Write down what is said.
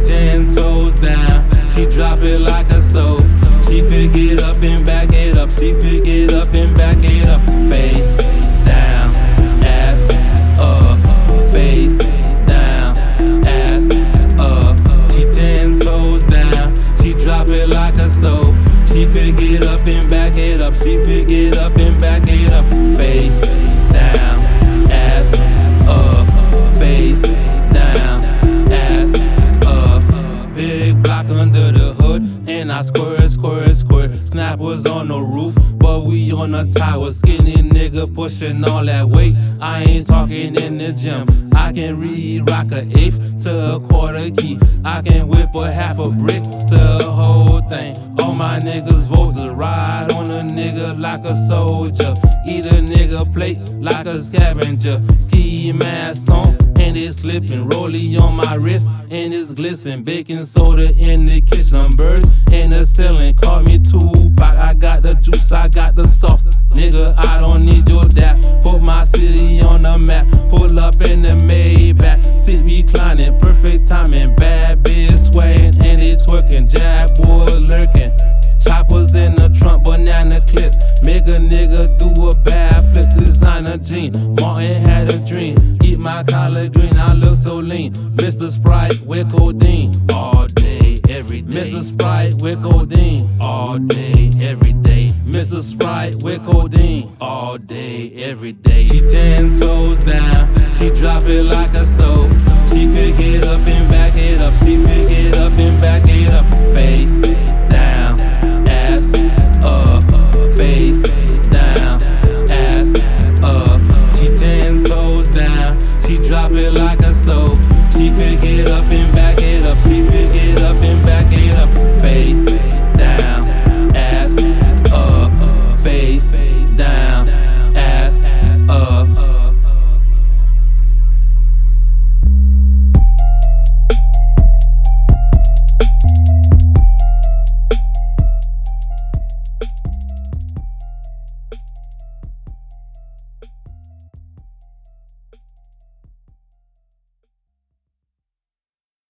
10 toes down, she drop it like a soap. She pick it up and back it up. She pick it up and back it up. Face down, ass up. Face down, ass up. She 10 toes down, she drop it like a soap. She pick it up and back it up. She pick it up and back it up. Face down, ass up. Face down, ass up. Big block under the hood, and I squirt, squirt, squirt. Snap was on the roof, but we on the tower. Skinny nigga pushing all that weight. I ain't talking in the gym. I can read rock a eighth to a quarter key. I can whip a half a brick to a whole thing. All my niggas vote to ride on a nigga like a soldier. Eat a nigga plate like a scavenger. Ski mask on and it's slipping. Rollie on my wrist and it's glisten. Baking soda in the kitchen. Birds in the ceiling. Call me Tupac. I got the juice, I got the sauce. Nigga, I don't need your dap. Put my city on the map. Pull up in the Maybach. Sit reclining, perfect timing. Bad bitch swaying and they twerking. Jab boy lurking. Choppers in the trunk, banana clip. Make a nigga do a bad flip. Designer jean. Martin had a dream. Eat my collard green, I look so lean. Mr. Sprite with codeine.